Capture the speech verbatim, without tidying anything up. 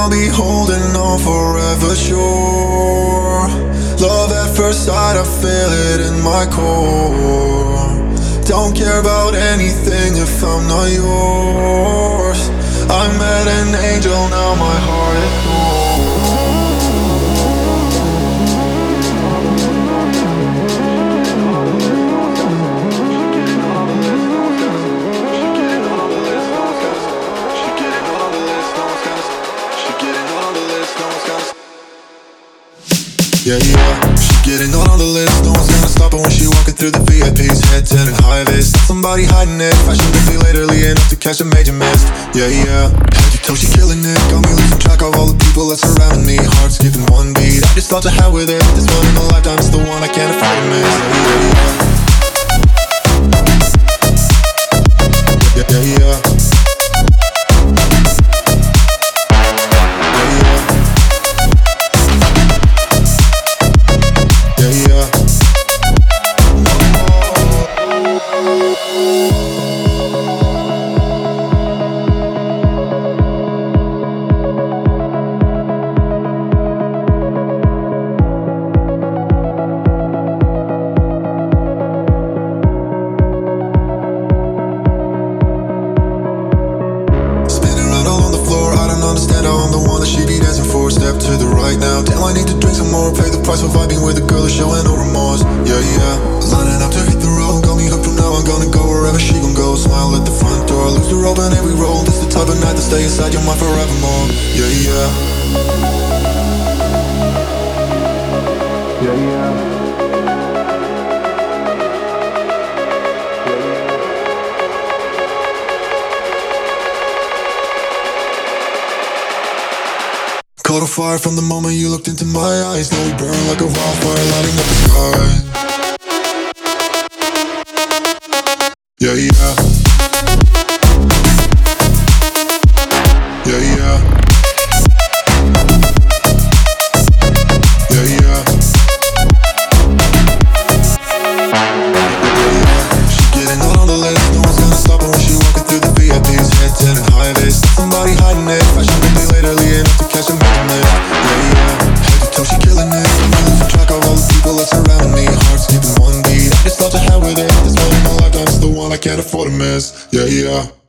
I'll be holding on forever, sure. Love at first sight, I feel it in my core. Don't care about anything if I'm not yours. I met an angel, now my heart is cold. Yeah, yeah, she getting on all the list. No one's gonna stop her when she walking through the V I Ps. Head turning high vis, somebody hiding it. Fashion to be lately enough to catch a major miss. Yeah, yeah, head to toe she killing it. Got me losing track of all the people that surround me. Heart skipping one beat, I just thought to hell with it. This one in a lifetime is the one I can't afford to miss. Yeah, yeah, yeah. Yeah, yeah. Understand how I'm the one that she be dancing for. Step to the right now. Damn, I need to drink some more. Pay the price for vibing with a girl who's showing no remorse. Yeah, yeah. Lining up to hit the road. Got me hooked from now. I'm gonna go wherever she gon' go. Smile at the front door. Lose the rope and every roll. This the type of night that stay inside your mind forevermore. Yeah, yeah. Yeah, yeah. Caught a fire from the moment you looked into my eyes. Now we burn like a wildfire lighting up the sky. Yeah, yeah. Yeah, yeah. Yeah, yeah. She getting on all the list. No one's gonna stop her when she walking through the V I Ps. Head turning high vis, somebody hiding it. Fashion to be lately enough to catch a major miss. Yeah, yeah. Head to toe she killing it. I'm losing track of all the people that surround me. Heart skipping one beat, I just thought to hell with it. This one in my lifetime is the one I can't afford to miss. Yeah, yeah.